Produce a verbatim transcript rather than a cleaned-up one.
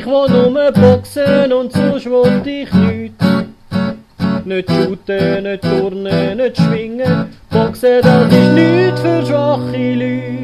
Ich will nur boxen und sonst will ich nichts. Nicht shooten, nicht turnen, nicht schwingen. Boxen, das ist nichts für schwache Leute.